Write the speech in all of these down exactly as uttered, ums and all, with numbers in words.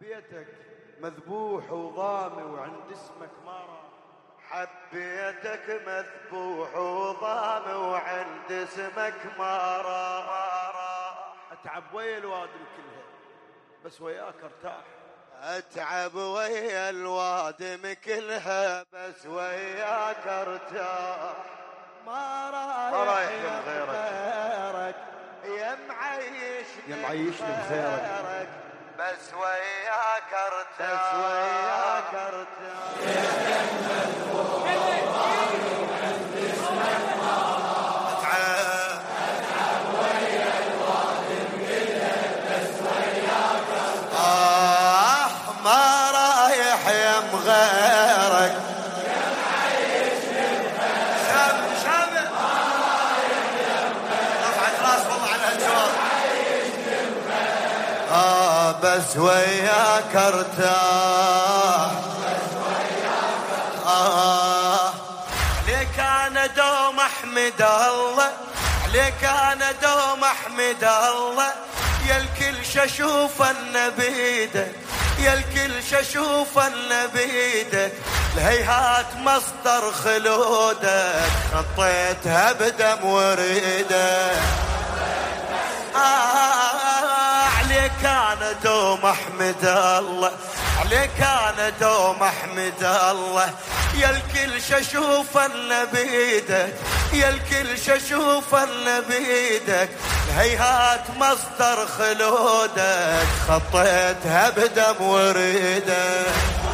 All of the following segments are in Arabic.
حبيتك مذبوح وضامي وعند اسمك ما راح. حبيتك مذبوح وضامي وعند اسمك ما راح. اتعب ويا الوادم كلها بس وياك ارتاح. اتعب ويا الوادم كلها بس وياك ارتاح. ما رايح, ما رايح يم غيرك يا معيشني يا معيشني بخيرك بس وياك ارتاح. بس وياك ارتاح. غيرك يا معيشني بخيرك شاب شاب رفعت راس والله على هالجواب. آه بس وياك ارتاح. بس وياك آه عليك أنا دوم أحمد الله. عليك أنا دوم أحمد الله. يا الكل شاشوف أن بيدك. يا الكل شاشوف أن بيدك. الهيهات مصدر خلودك. خطيتها بدم وريدك. آه عليك أنا دوم أحمد الله. عليك أنا دوم أحمد الله. يا الكل شاشوف أن بيدك. يا الكل شاشوف أن بيدك. الهيهات مصدر خلودك. خطيتها بدم وريدك.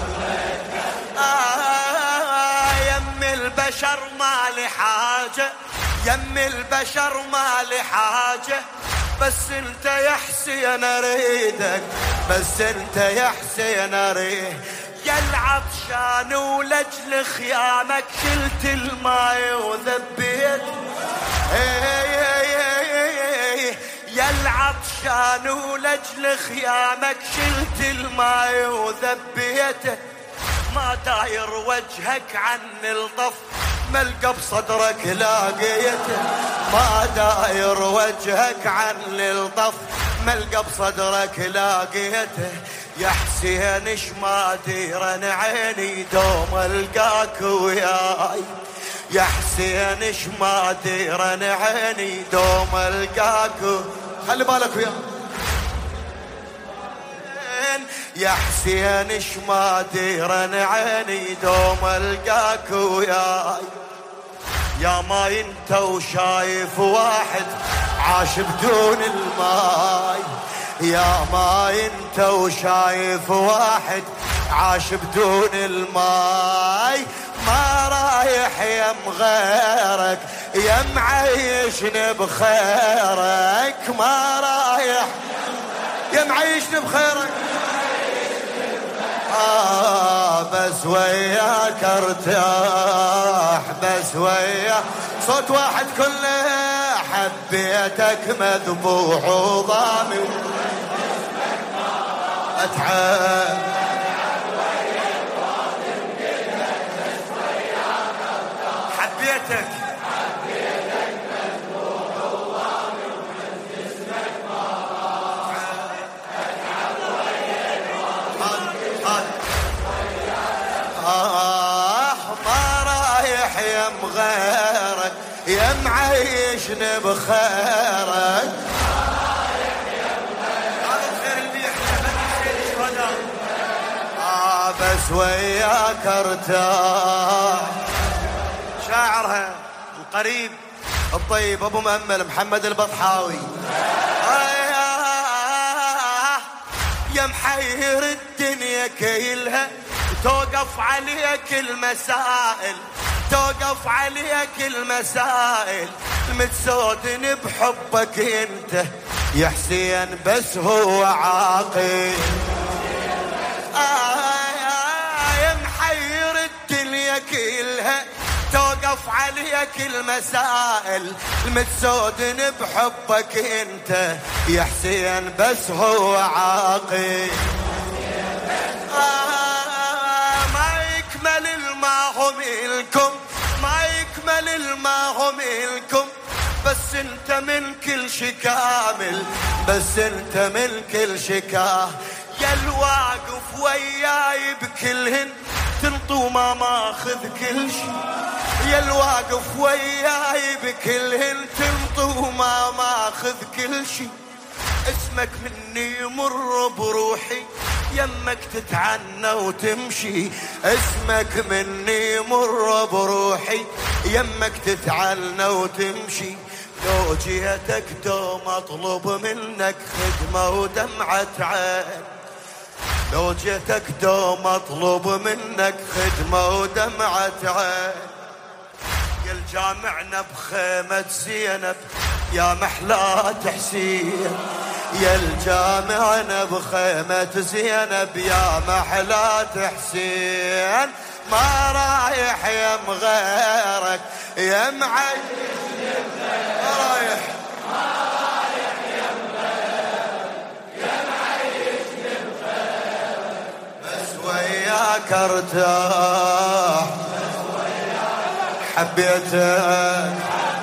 آه يم البشر ما لي حاجة. يم البشر ما لي حاجة. بس انت يا حسين اريدك. بس انت يا حسين اريد. يا العطشان ولجل خيامك شلت الماي وذبيت. يا العطشان ولجل خيامك شلت الماي وذبيته. ما داير وجهك عن الطف ملقى بصدرك لاقيته. ما داير وجهك عن الطف ملقى بصدرك لاقيته. يا حسين اش ما ديرن عيني دوم القاك وياي. يا حسين اش ما ديرن عيني دوم القاك. خلي بالك وياي يا حسين اش ما ديرن عيني دوم القاك وياي. يا ما انت وشايف واحد عاش بدون الماي. يا ما انت وشايف واحد عاش بدون الماي. ما رايح يم غيرك يا معيشني بخيرك. ما رايح يا معيشني بخيرك. آه بس وياك ارتاح. بس وياك صوت واحد كله. حبيتك مذبوح وضامي اتعب. حبيتك حبيتك مذبوح وضامي وعند اسمك ما راح. اتعب ويا آه ما رايح يم غيرك يا معيشني بخيرك. آه بس وياك ارتاح. شاعرها القريب الطيب ابو مأمل محمد البطحاوي. آه يا محير الدنيا كلها توقف عليك المسائل. توقف عليك المسائل. المتسودن بحبك انت يا حسين بس هو عاقل. آه يا محير الدنيا كلها توقف عليك المسائل. المتسودن بحبك انت يا حسين بس هو عاقل. آه ما يكمل الما هو منكم. ما يكمل الما هو منكم. بس انت من كل شي كامل. بس انت من كل شي كامل. يا الواقف وياي بكلهن تنطو ما ماخذ كل شي، يا الواقف وياي بكلهن تنطو ما ماخذ كل شي. اسمك مني يمر بروحي يمك تتعنى وتمشي، اسمك مني يمر بروحي يمك تتعنى وتمشي. لو جيتك دوم اطلب منك خدمة ودمعة عين، لو جيتك دوم اطلب منك خدمة ودمعة عين. يا الجامعنا بخيمة زينب يا محلات حسين، يا الجامعنا بخيمة زينب يا محلات حسين. ما رايح يا مغيرك يا معيشني بخير، ما رايح ما رايح يا مغيرك يا معيشني بخير. بس وياك ارتاح بس وياك حبيتك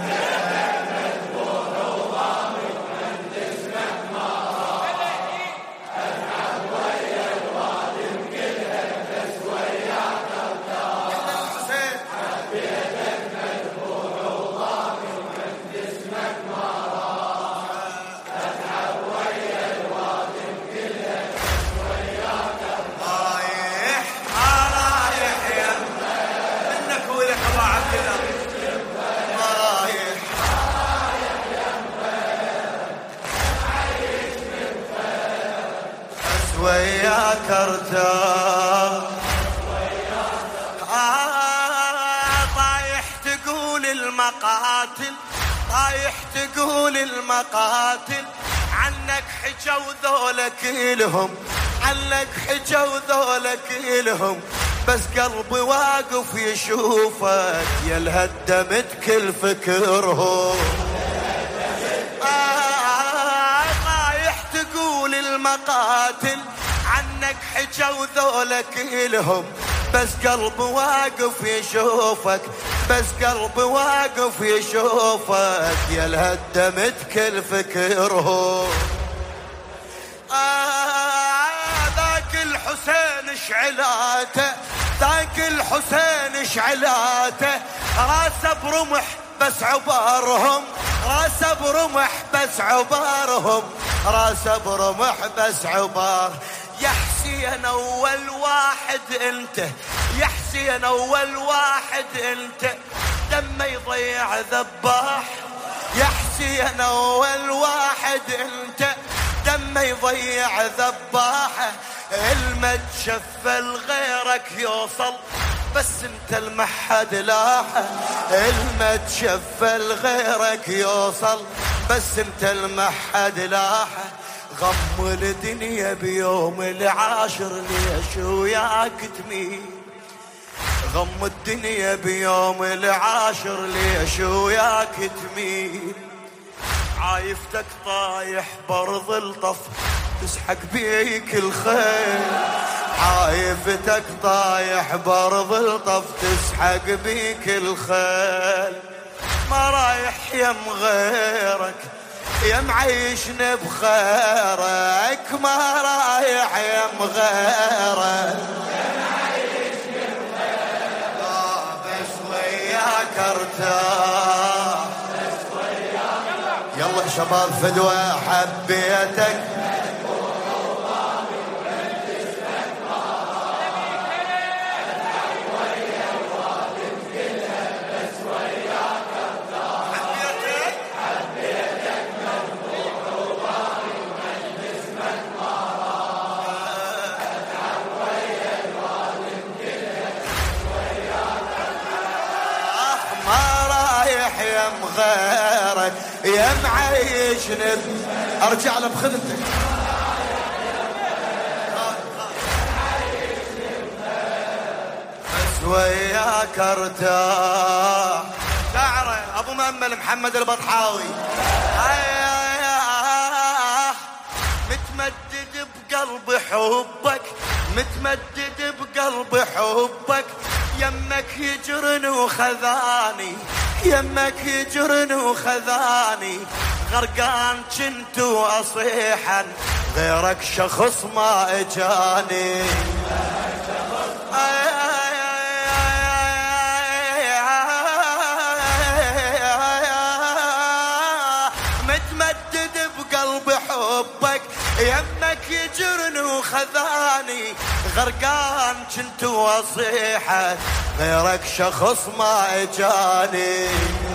وياك ارتاح. آه طايح تقول المقاتل، طايح تقول المقاتل عنك حجوا ذولك لهم، عنك حجوا ذولك لهم. بس قلبي واقف يشوفك يا الهدمت كل فكرهم. آه طايح تقول المقاتل عنك حجوا ذولك لهم، بس قلبي واقف يشوفك، بس قلبي واقف يشوفك يا الهدمت كل فكرهم. آه ذاك الحسين شعلاته، ذاك الحسين شعلاته راسه برمح بس عبارهم، راسه برمح بس عبارهم، راسه برمح بس عبار. يا حسين اول واحد انت، يا حسين اول واحد انت دمه يضيع ذباح، يا حسين اول واحد انت دمه يضيع ذباحه. المد شفل غيرك يوصل بس انت المحد لاحه، المد شفل غيرك يوصل بس انت المحد لاحه. غم الدنيا بيوم العاشر ليش وياك تميل، غم الدنيا بيوم العاشر ليش وياك تميل. عايفتك طايح برض الطف تسحق بيك الخيل، عايفتك طايح برض الطف تسحق بيك الخيل. ما رايح يا مغيرك يا معيشنا بخيرك، ما رايح يا مغيرك يا معيشنا بخيرك. آه بس وياك ارتاح بس وياك. يلا شباب فدوى حبيتك يا مغيرك يا معيشني. ارجع له بخدمتك بس وياك ارتاح. شاعره ابو مأمل محمد البطحاوي. متمدد بقلب حبك، متمدد بقلب حبك يمك يجرن وخذاني، يمك يجرن وخذاني. غرقان كنت واصيحا غيرك شخص ما اجاني. متمدد بقلب حبك يمك يجرني وخذاني، غرقان كنت وصيحة غيرك شخص ما اجاني.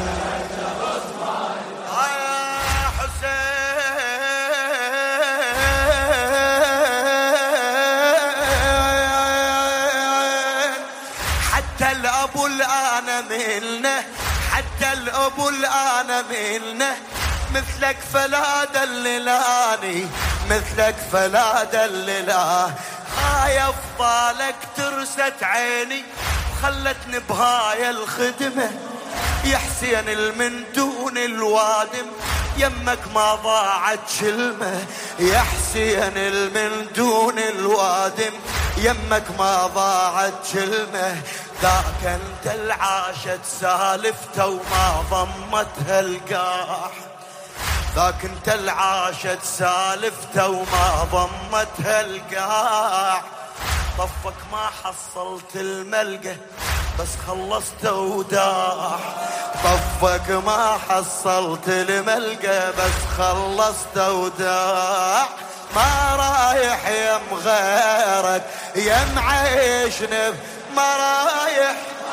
حتى الابو الان ملنا، حتى الابو الان ملنا، مثلك فلا دللاني، مثلك فلا دللاني. هاي افضالك ترست عيني وخلتني بهاي الخدمة، يا حسين المن دون الوادم يمك ما ضاعت كلمة، يا حسين المن دون الوادم يمك ما ضاعت كلمة. ذاك انت العاشت سالفته وما ضمتها القاح، ذاك انت العاشت سالفته وما ضمتها القاح. طفك ما حصلت الملقى بس خلصته وداح، طفك ما حصلت الملقى بس خلصته وداح. ما رايح يم غيرك يم عيشنا، ما رايح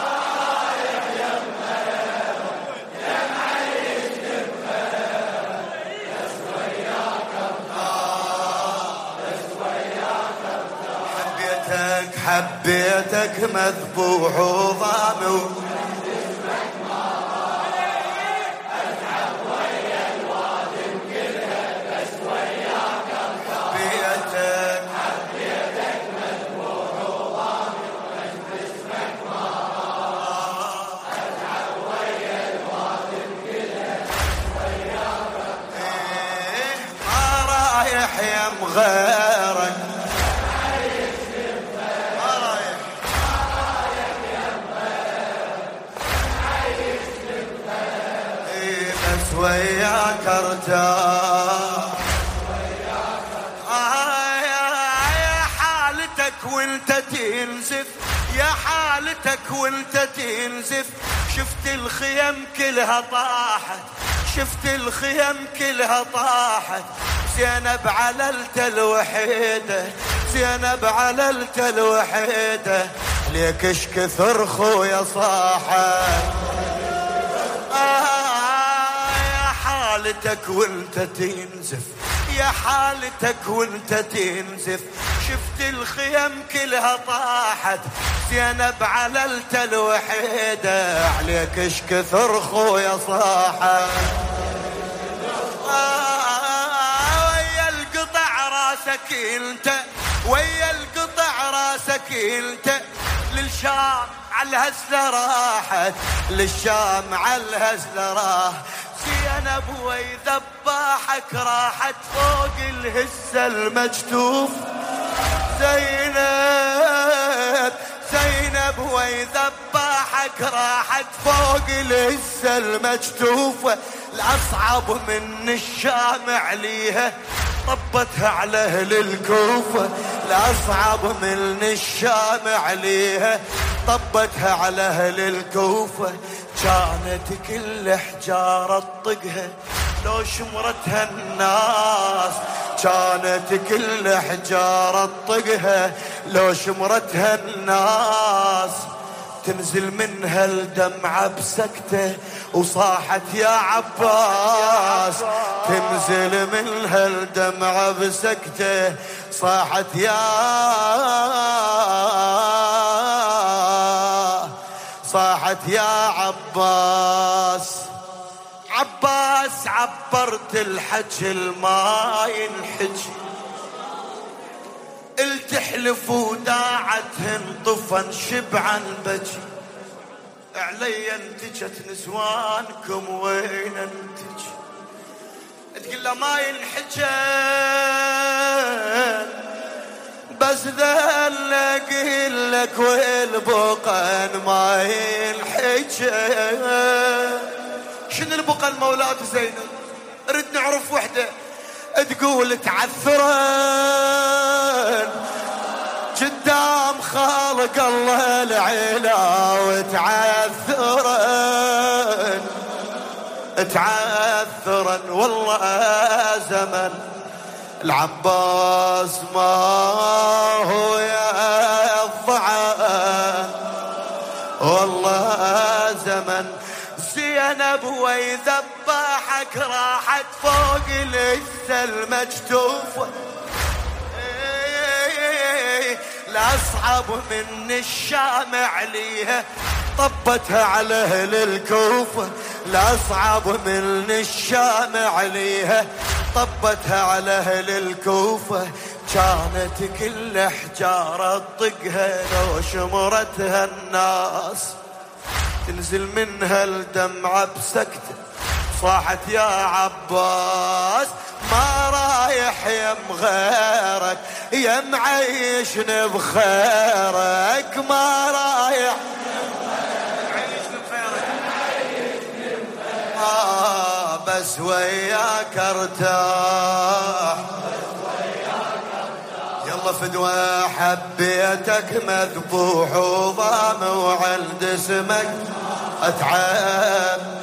حبيتك مذبوح وضامي، اتعب ويا الوادم كلها بس وياك حبيتك، حبيتك مذبوح وضامي واسمك ما اتعب ويا الوادم كلها بس وياك. ما رايح يم غيرك وياك ارتاح. آه يا حالتك وانت تنزف، يا حالتك وانت تنزف، شفت الخيم كلها طاحت، شفت الخيم كلها طاحت. زينب عللت الوحيدة، زينب عللت الوحيدة، ليك اش كثر خويا صاحت. آه حالتك وانت تنزف، يا حالتك وانت تنزف، شفت الخيم كلها طاحت. زينب عللت الوحيدة، عليك اش كثر خويا صاحت. آه ويا القطع راسك انت، ويا القطع راسك انت، للشام على الهزلة راحت، للشام على الهزلة راح. زينب ويذباحك راحت فوق الهزة المجتوف. زينب زينب ويذباحك راحت فوق الهزة المجتوفة. الأصعب من الشام عليها طبتها على أهل الكوفة، الأصعب من الشام عليها طبتها على أهل الكوفة. كانت كل حجارة تطقها لو شمرتها الناس، كانت كل حجارة تطقها لو شمرتها الناس. تنزل منها الدمعة بسكتة وصاحت يا عباس، تنزل منها الدمعة بسكتة صاحت يا صاحت يا عباس. عباس عبرت الحج الما ينحج، التحلف وداعتهن طفن شبعا بجي. علي انتجت نسوانكم وين انتج، تقول له ما ينحجن بس ذل اقول لك والبقن ما ينحجن. شنو البقن مولات زينب؟ اريد نعرف وحده. تقول تعثرن قدام خالق الله العلا، وتعثرن تعثرن والله زمن العباس ما هو يضعن، والله زمن زينب ويذبحك راحت فوق لسه المجتوفة، الأصعب من الشام عليها طبتها على أهل الكوفة، الأصعب من الشام عليها طبتها على أهل الكوفة، كانت كل حجارة تطقها لو شمرتها الناس تنزل منها الدمعة بسكتة، صاحت يا عباس ما رايح يم غيرك يا معيشني بخيرك، ما رايح معيشني بخيرك، آه بس وياك ارتاح، يلا فدوى حبيتك مذبوح وضام وعند اسمك اتعب.